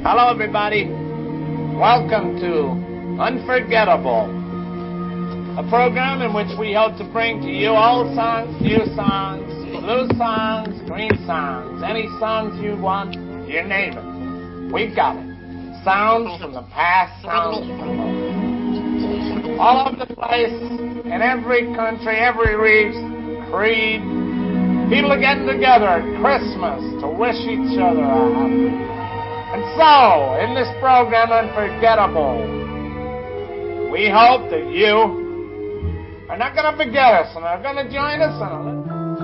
Hello, everybody. Welcome to Unforgettable, a program in which we hope to bring to you old songs, new songs, blue songs, green songs, any songs you want, you name it. We've got it. Sounds from the past, sounds from the moment. All over the place, in every country, every race, creed, people are getting together at Christmas to wish each other a happy. And so, in this program, Unforgettable, we hope that you are not going to forget us and are going to join us in a little.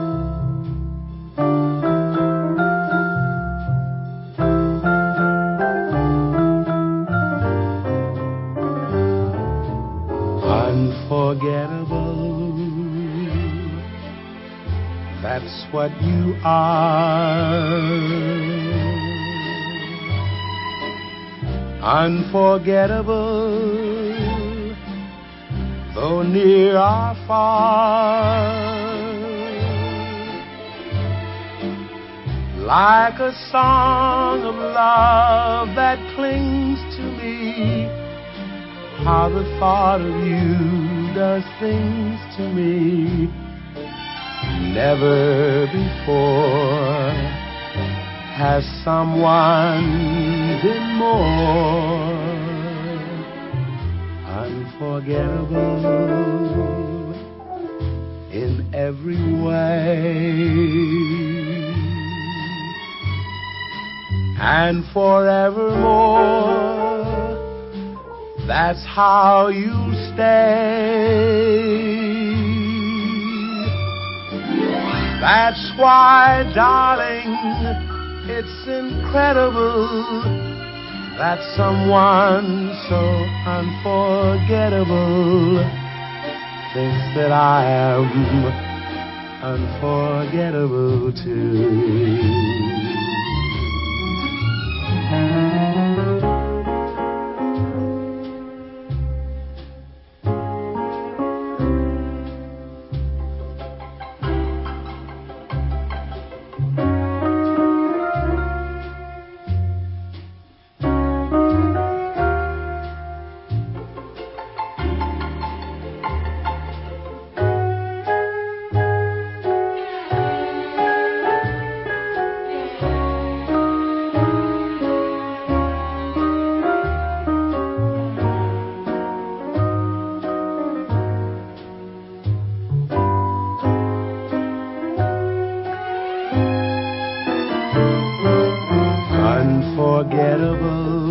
Unforgettable, that's what you are. Unforgettable, though near or far, like a song of love that clings to me. How the thought of you does things to me. Never before has someone been more unforgettable in every way. And forevermore, that's how you stay. That's why, darling, it's incredible that someone so unforgettable thinks that I am unforgettable too. Unforgettable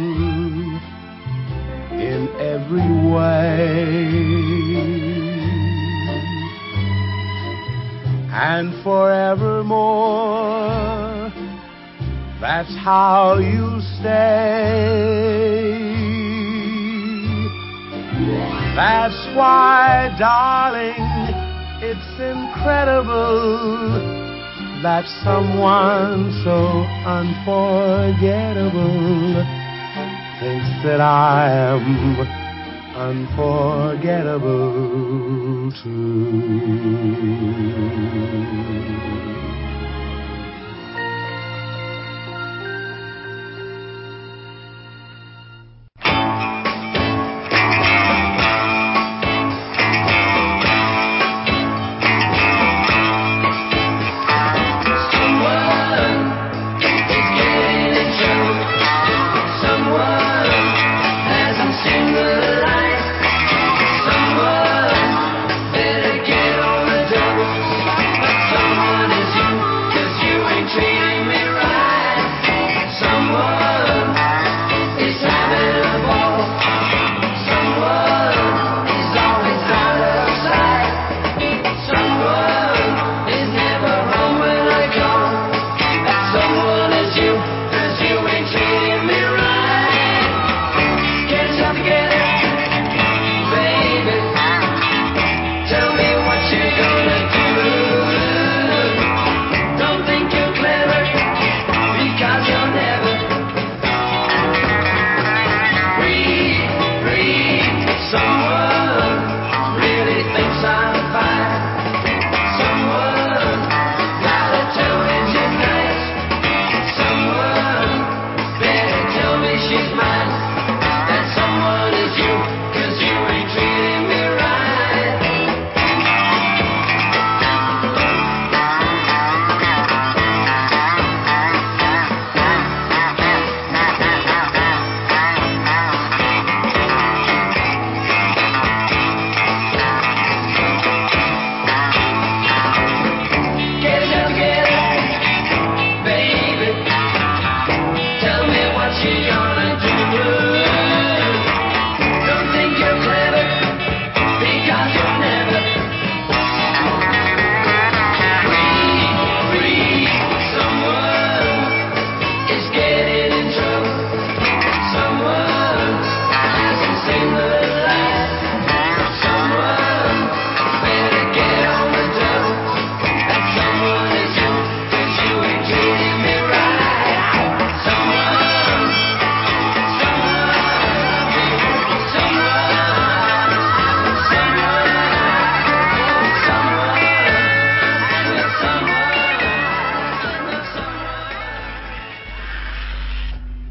in every way, and forevermore, that's how you stay. That's why, darling, it's incredible that someone so unforgettable thinks that I am unforgettable too. Someone better get on the double, but someone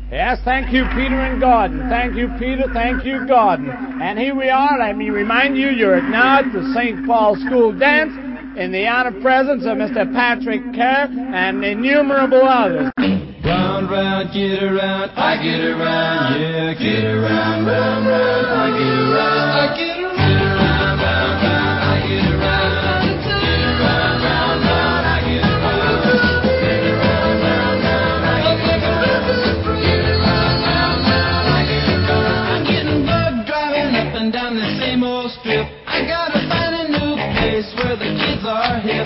Yes, thank you, Peter and Gordon. Thank you, Peter. Thank you, Gordon. And here we are. Let me remind you, you're now at the St. Paul School Dance in the honored presence of Mr. Patrick Kerr and innumerable others. Round, round, get around, I get around, yeah, get around, round, round, I get around, I get around, round, round, I get around, get around, round, round, I get around, get around, round, round, I get around, get around, round, round, I get around. I'm getting bugged driving up and down the same old strip. I gotta find a new place where the kids are hip.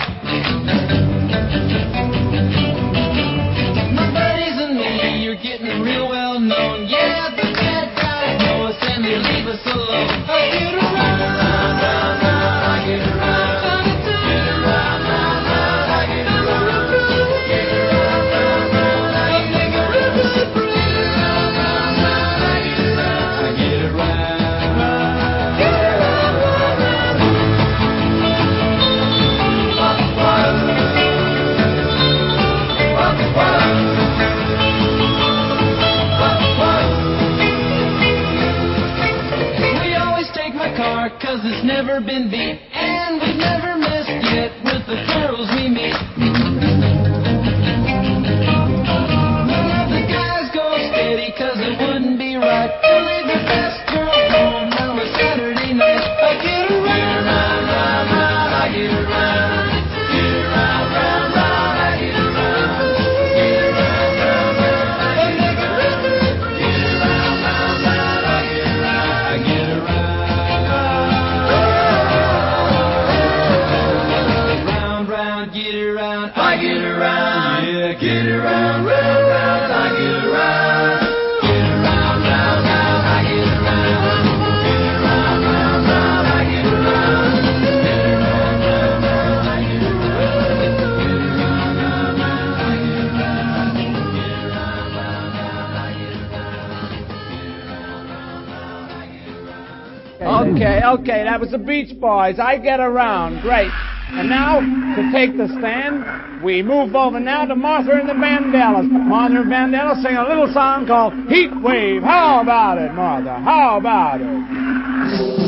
Getting real well known. Yeah, the bad guys know us and they leave us alone. I get around, round, round, round, I get around. Get around, round, round, I get around. Get around, round, round, I get around. Get around, round, round, I get around. I get around. Get around, round, round. Cause it's never been beat, and we've never missed yet with the girls we meet. None of the guys go steady, cause it wouldn't be right to leave the best girl home on a Saturday night. I get around, round, round, round, I get around. Get around, round, round, I get around. Get around, round, round, I get around. Get around, round, round, I get around. I get around. I get around, yeah, get around, round, round, I get around. Get around, round, round, I get around. Get around, round, round, I get around. Get around, round, round, I get around. Get around, round, round, I get around. Get around, round, round, I get around. Get around, round, round, I get around. Okay, that was the Beach Boys. I get around. Great. And now, to take the stand, we move over now to Martha and the Vandellas. Martha and Vandellas sing a little song called Heat Wave. How about it, Martha? How about it?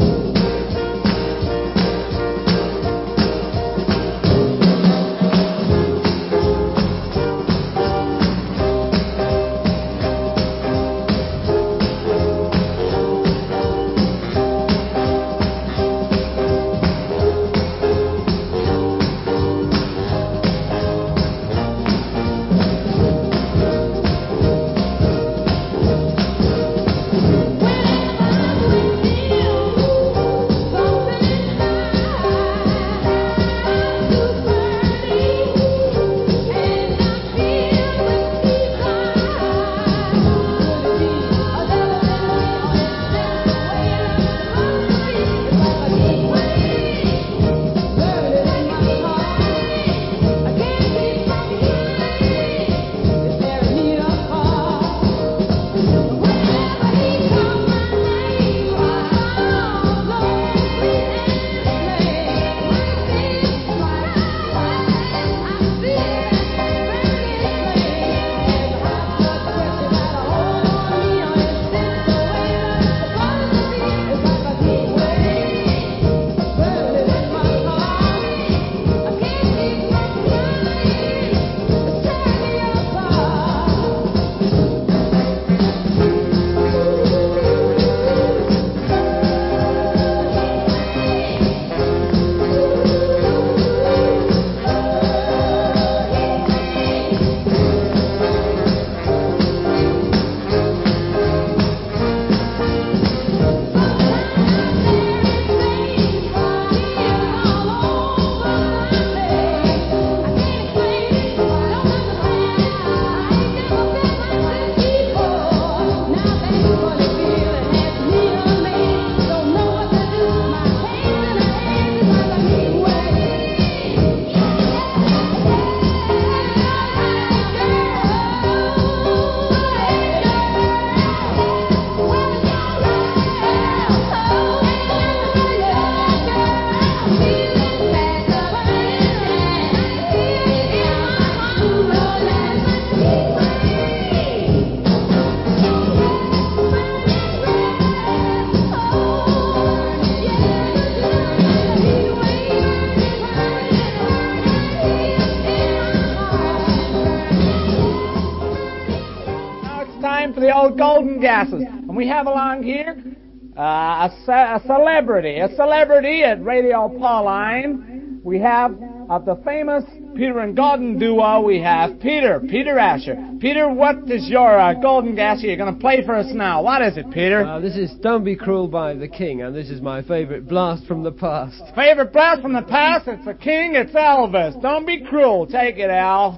time for the old golden gases. And we have along here a celebrity at Radio Pauline. We have of the famous Peter and Gordon duo, we have Peter Asher. Peter, what is your golden gas you're going to play for us now? What is it, Peter? This is Don't Be Cruel by The King, and this is my favorite blast from the past. Favorite blast from the past? It's The King, it's Elvis. Don't be cruel. Take it, Al.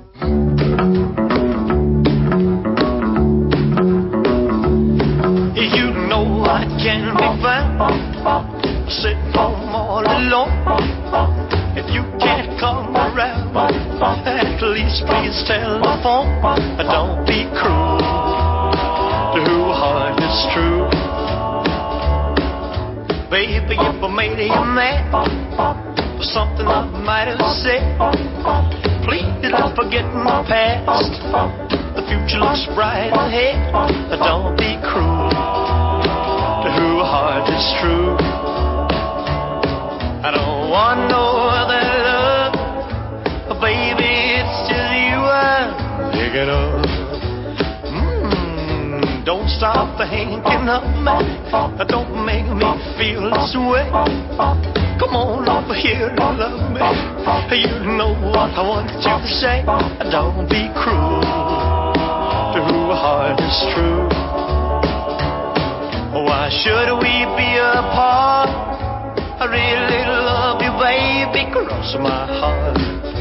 You know I can be found sitting home all alone. If you can't come around, at least please telephone. Don't be cruel to who heart is true. Baby, if I made you mad for something I might have said, please don't forget my past. The future looks bright ahead. Don't be cruel to who heart is true. I don't want no other love, baby, it's just you I'm thinking of. Don't stop thinking of me, don't make me feel this way. Come on over here and love me, you know what I want you to say. Don't be cruel to who heart is true. Why should we be apart? I really love you, baby, cross my heart.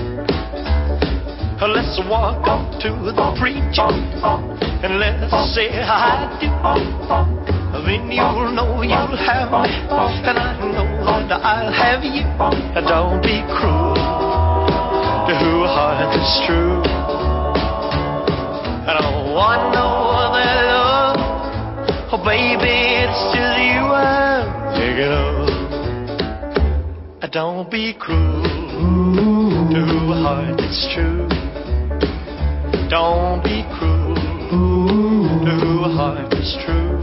Let's walk up to the preacher and let's say I do. Then you'll know you'll have me, and I know that I'll have you. Don't be cruel to who heart is true. I don't want no other love, oh baby, it's just you I'm thinking of. Don't be cruel to who heart is true. Don't be cruel to who heart is true.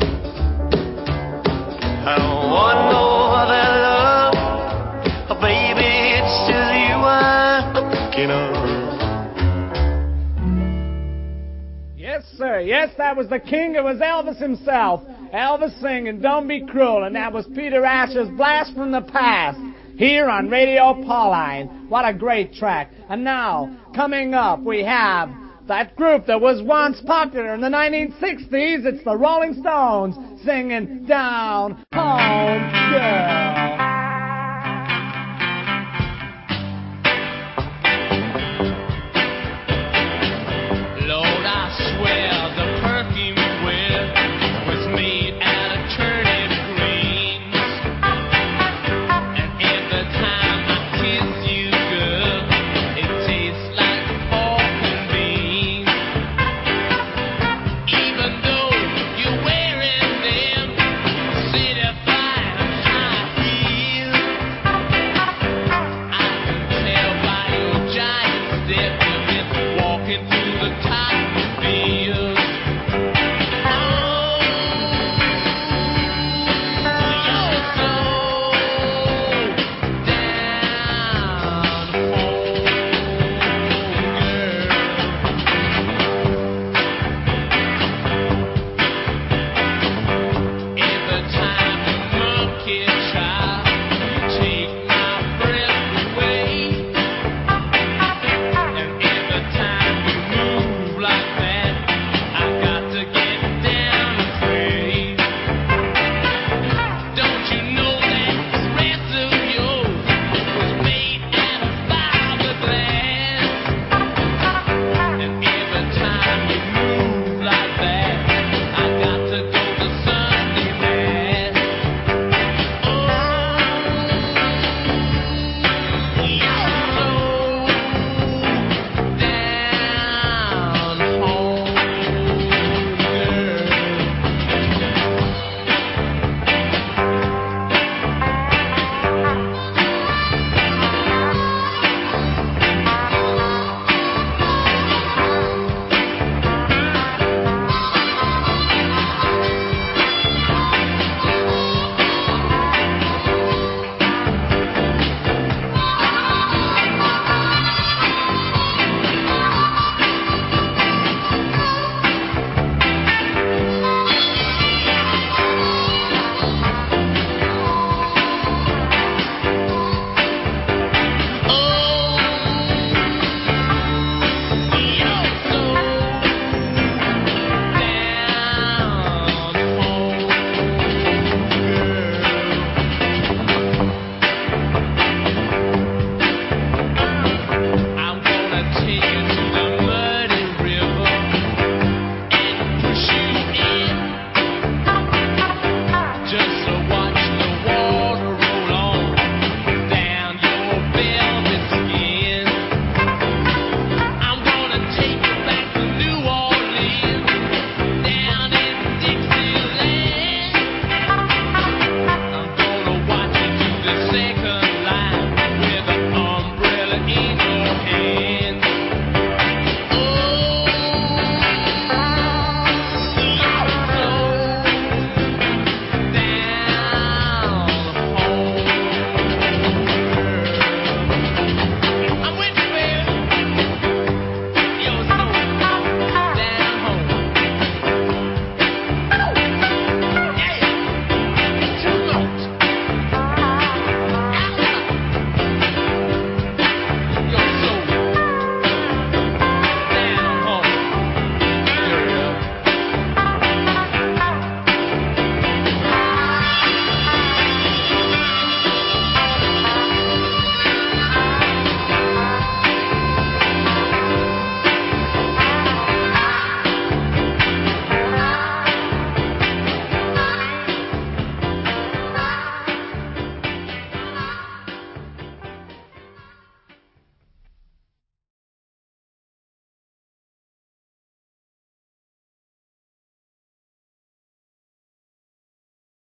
I don't want no other love, oh baby, it's just you I'm thinking of. Yes, sir. Yes, that was The King. It was Elvis himself. Elvis singing Don't Be Cruel, and that was Peter Asher's Blast from the Past. Here on Radio Pauline. What a great track. And now, coming up, we have that group that was once popular in the 1960s. It's the Rolling Stones singing Down Home Girl.